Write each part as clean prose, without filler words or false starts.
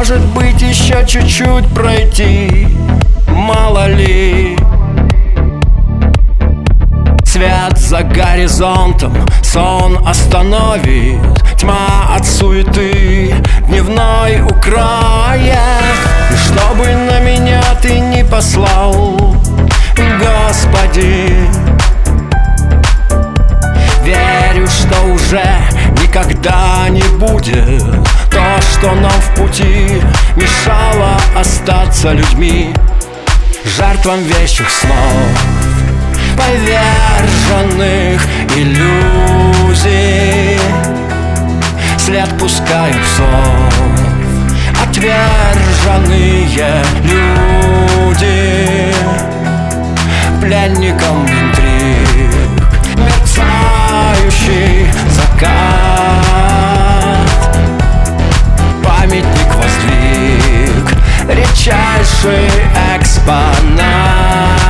может быть, еще чуть-чуть пройти, мало ли. Свет за горизонтом, сон остановит, тьма от суеты, дневной укроет. И чтобы на меня ты не послал, Господи, верю, что уже никогда не будет то, что нам в пути мешало остаться людьми, жертвам вещих снов, поверженных иллюзий. След пускают псов отверженные люди, пленникам интриг мерцающий закат. Памятник воздвиг редчайший экспонат.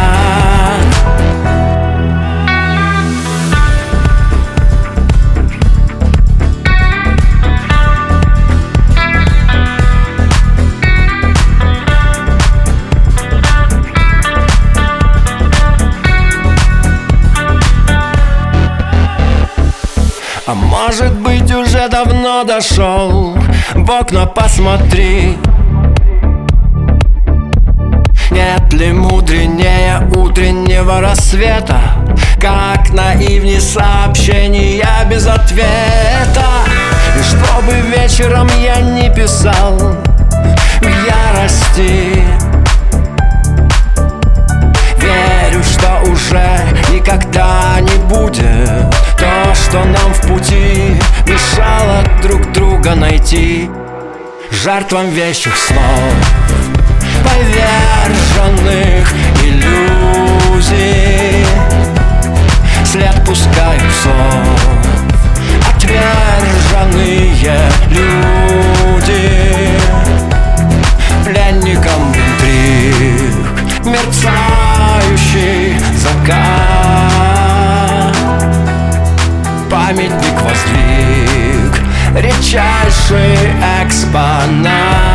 А может быть, уже давно дошел, в окна посмотри. Нет ли мудренее утреннего рассвета, как наивней сообщения без ответа? И чтобы вечером я не писал в ярости, верю, что уже никогда не будет то, что нам в пути мешало друг друга найти, жертвам вещих снов, поверженных иллюзий. След пускают псов отверженные люди, пленникам интриг мерцающий закат. Памятник воздвиг редчайший экспонат.